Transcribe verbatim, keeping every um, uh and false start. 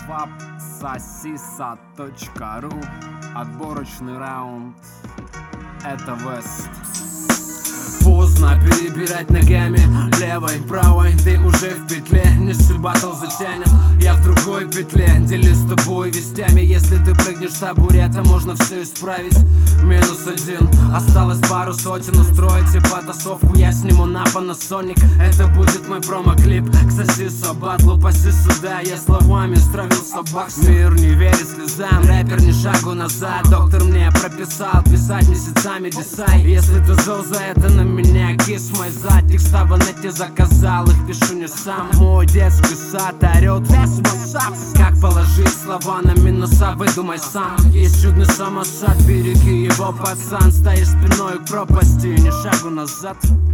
вапсосиса точка ру. Отборочный раунд. Это Вест. Поздно перебирать ногами левой, правой, ты уже в петле. Несу батл затянем, я в другой петле. Делюсь с тобой вестями, если ты прыгнешь с табурета, можно все исправить. Минус один, осталось пару сотен. Устроите потасовку, я сниму на Panasonic. Это будет мой промо-клип к сосису батлу. Паси сюда, я словами стравил собак. Мир не верит слезам, рэпер ни шагу назад. Доктор мне прописал писать месяцами десай. Если ты зол за это на меня, кис мой зад. Текста в инете заказал, их пишу не сам. Мой детский сад орёт весь масштаб. Как положить слова на минуса, выдумай сам. Есть чудный самосад, береги его, пацан. Стоишь спиной к пропасти, ни шагу назад.